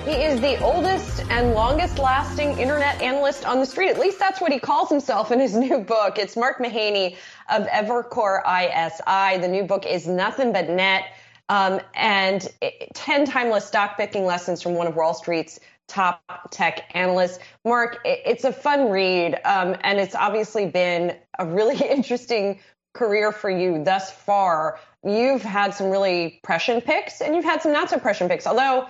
He is the oldest and longest lasting internet analyst on the street. At least that's what he calls himself in his new book. It's Mark Mahaney of Evercore ISI. The new book is Nothing But Net, and 10 timeless stock picking lessons from one of Wall Street's top tech analysts. Mark, it's a fun read, and it's obviously been a really interesting career for you thus far. You've had some really prescient picks, and you've had some not so prescient picks, although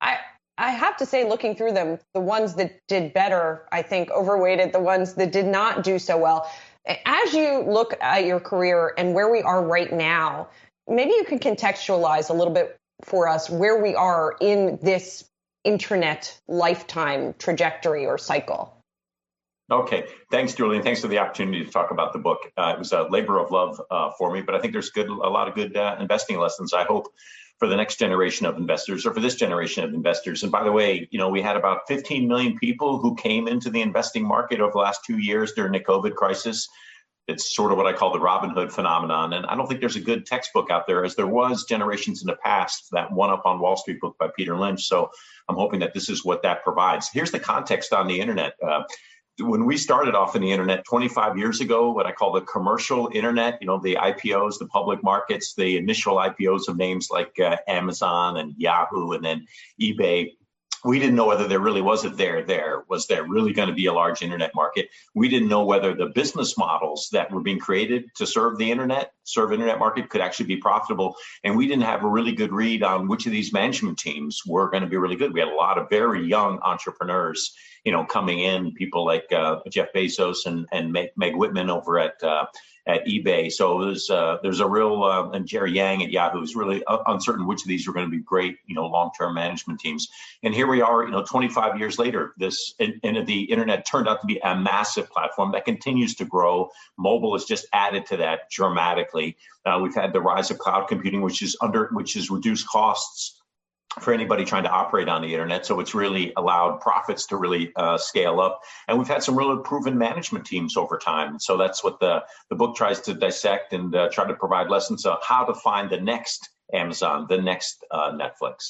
I have to say, looking through them, the ones that did better, I think, overweighted the ones that did not do so well. As you look at your career and where we are right now, maybe you could contextualize a little bit for us where we are in this internet lifetime trajectory or cycle. Okay. Thanks, Julian. Thanks for the opportunity to talk about the book. It was a labor of love for me, but I think there's a lot of good investing lessons, I hope, for the next generation of investors, or for this generation of investors. And by the way, we had about 15 million people who came into the investing market over the last 2 years during the COVID crisis. It's sort of what I call the Robin Hood phenomenon. And I don't think there's a good textbook out there, as there was generations in the past, that One Up on Wall Street book by Peter Lynch. So I'm hoping that this is what that provides. Here's the context on the internet. When we started off in the internet 25 years ago, what I call the commercial internet, the IPOs, the public markets, the initial IPOs of names like Amazon and Yahoo and then eBay, we didn't know whether there really was was there really going to be a large internet market. We didn't know whether the business models that were being created to serve internet market could actually be profitable. And we didn't have a really good read on which of these management teams were going to be really good. We had a lot of very young entrepreneurs, coming in, people like Jeff Bezos and Meg Whitman over at eBay. So there's a real, and Jerry Yang at Yahoo is really uncertain which of these are going to be great, long-term management teams. And here we are, 25 years later, the internet turned out to be a massive platform that continues to grow. Mobile has just added to that dramatically. We've had the rise of cloud computing, which has reduced costs for anybody trying to operate on the internet. So it's really allowed profits to really scale up. And we've had some really proven management teams over time. So that's what the book tries to dissect and try to provide lessons of how to find the next Amazon, the next Netflix.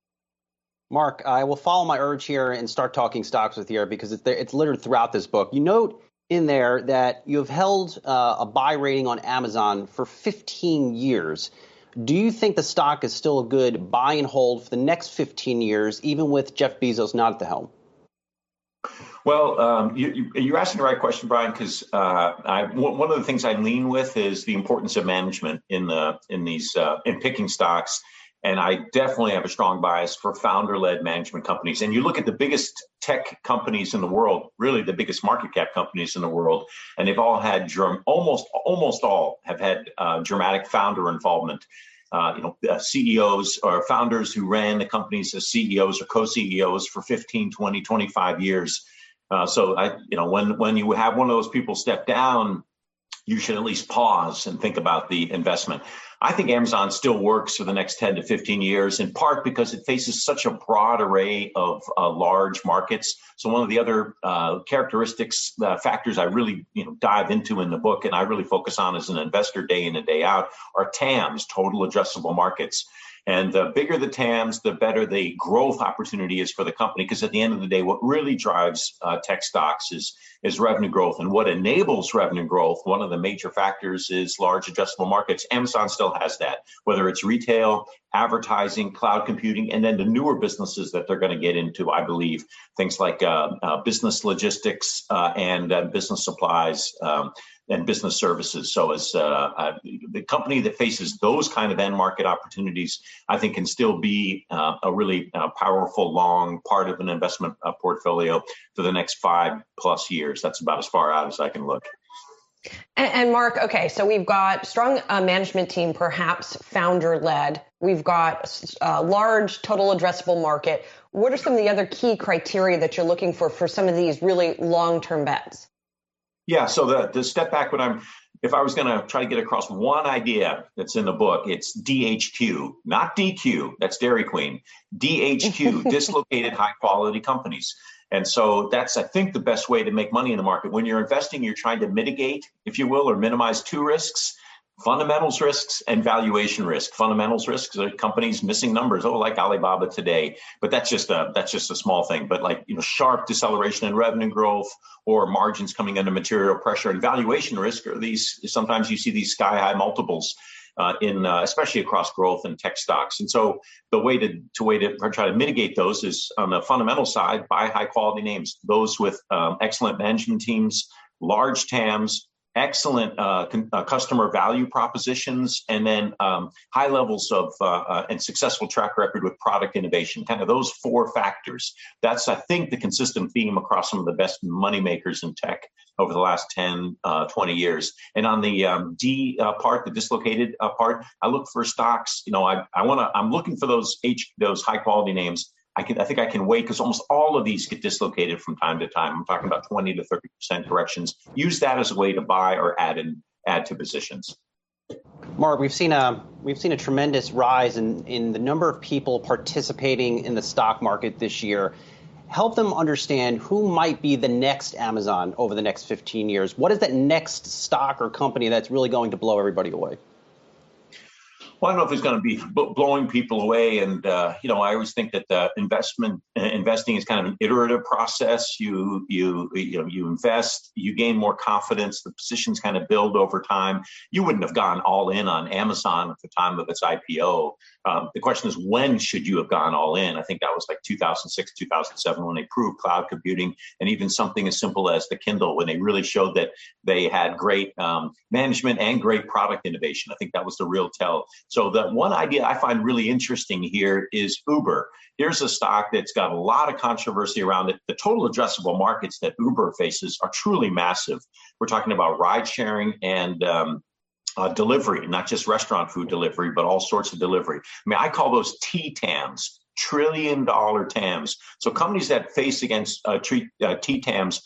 Mark, I will follow my urge here and start talking stocks with you, because it's littered throughout this book. You note in there that you have held a buy rating on Amazon for 15 years. Do you think the stock is still a good buy and hold for the next 15 years, even with Jeff Bezos not at the helm? Well, you're asking the right question, Brian, because one of the things I lean with is the importance of management in picking stocks. And I definitely have a strong bias for founder-led management companies. And you look at the biggest tech companies in the world, really the biggest market cap companies in the world, and they've all had almost all have had dramatic founder involvement. CEOs or founders who ran the companies as CEOs or co-CEOs for 15, 20, 25 years. So when you have one of those people step down, you should at least pause and think about the investment. I think Amazon still works for the next 10 to 15 years, in part because it faces such a broad array of large markets. So one of the other characteristics, factors I really dive into in the book, and I really focus on as an investor day in and day out, are TAMs, total addressable markets. And the bigger the TAMs, the better the growth opportunity is for the company. Because at the end of the day, what really drives tech stocks is revenue growth. And what enables revenue growth, one of the major factors, is large addressable markets. Amazon still has that, whether it's retail, advertising, cloud computing, and then the newer businesses that they're going to get into, I believe, things like business logistics and business supplies and business services. So as the company that faces those kind of end market opportunities, I think can still be a really powerful, long part of an investment portfolio for the next 5+ years. That's about as far out as I can look. And Mark, okay, so we've got strong management team, perhaps founder-led. We've got a large total addressable market. What are some of the other key criteria that you're looking for some of these really long-term bets? Yeah, so the step back, if I was going to try to get across one idea that's in the book, it's DHQ, not DQ, that's Dairy Queen, DHQ, dislocated high-quality companies. And so that's, I think, the best way to make money in the market. When you're investing, you're trying to mitigate, if you will, or minimize two risks. fundamentals risks and valuation risk. Fundamentals risks are companies missing numbers, like Alibaba today, but that's just a small thing. But like, sharp deceleration in revenue growth or margins coming under material pressure. And valuation risk are these, sometimes you see these sky high multiples especially across growth and tech stocks. And so the way to try to mitigate those is on the fundamental side, buy high quality names, those with excellent management teams, large TAMs, excellent customer value propositions, and then high levels of and successful track record with product innovation. Kind of those four factors. That's, I think, the consistent theme across some of the best money makers in tech over the last 10, 20 years. And on the D part, the dislocated part, I look for stocks. I'm looking for those high quality names. I think I can wait because almost all of these get dislocated from time to time. I'm talking about 20 to 30% corrections. Use that as a way to buy or add to positions. Mark, we've seen a tremendous rise in the number of people participating in the stock market this year. Help them understand who might be the next Amazon over the next 15 years. What is that next stock or company that's really going to blow everybody away? Well, I don't know if it's going to be blowing people away. And, I always think that investing is kind of an iterative process. You invest, you gain more confidence, the positions kind of build over time. You wouldn't have gone all in on Amazon at the time of its IPO. The question is, when should you have gone all in? I think that was like 2006, 2007, when they proved cloud computing and even something as simple as the Kindle, when they really showed that they had great management and great product innovation. I think that was the real tell. So the one idea I find really interesting here is Uber. Here's a stock that's got a lot of controversy around it. The total addressable markets that Uber faces are truly massive. We're talking about ride sharing and delivery, not just restaurant food delivery, but all sorts of delivery. I mean, I call those TTAMs, trillion-dollar TAMs. So companies that face against TTAMs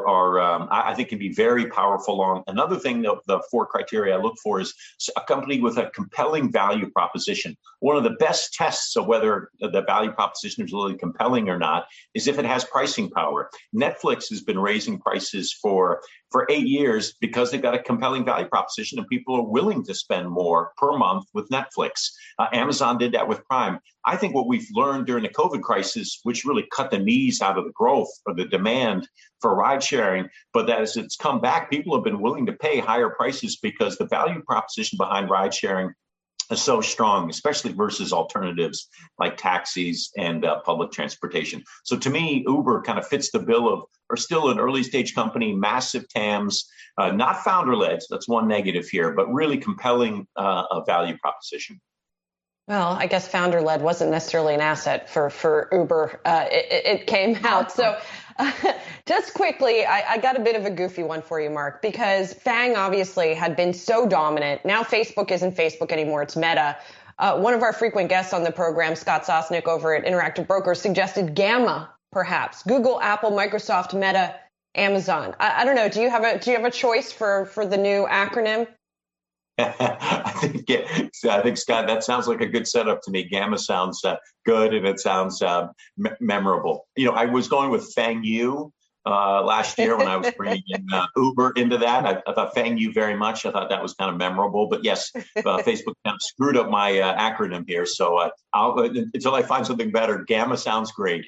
are I think can be very powerful long. Another thing, the four criteria I look for is a company with a compelling value proposition. One of the best tests of whether the value proposition is really compelling or not is if it has pricing power. Netflix has been raising prices for 8 years because they've got a compelling value proposition and people are willing to spend more per month with Netflix. Amazon did that with Prime. I think what we've learned during the COVID crisis, which really cut the knees out of the growth or the demand for ride sharing, but that as it's come back, people have been willing to pay higher prices because the value proposition behind ride sharing is so strong, especially versus alternatives like taxis and public transportation. So to me, Uber kind of fits the bill of, or still an early stage company, massive TAMs, not founder-led, that's one negative here, but really compelling value proposition. Well, I guess founder-led wasn't necessarily an asset for Uber. It came out. So just quickly, I got a bit of a goofy one for you, Mark, because FANG obviously had been so dominant. Now Facebook isn't Facebook anymore. It's Meta. One of our frequent guests on the program, Scott Sosnick over at Interactive Brokers, suggested Gamma, perhaps. Google, Apple, Microsoft, Meta, Amazon. I don't know. Do you have a choice for the new acronym? I think, Scott, that sounds like a good setup to me. Gamma sounds good and it sounds memorable. I was going with FANG-U last year when I was bringing in Uber into that. I thought FANG-U very much. I thought that was kind of memorable. But yes, Facebook kind of screwed up my acronym here. So until I find something better, Gamma sounds great.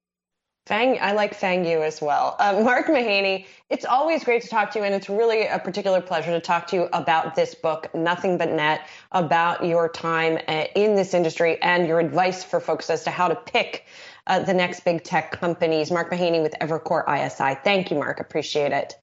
I like FANG-U as well. Mark Mahaney, it's always great to talk to you, and it's really a particular pleasure to talk to you about this book, Nothing But Net, about your time in this industry and your advice for folks as to how to pick the next big tech companies. Mark Mahaney with Evercore ISI. Thank you, Mark. Appreciate it.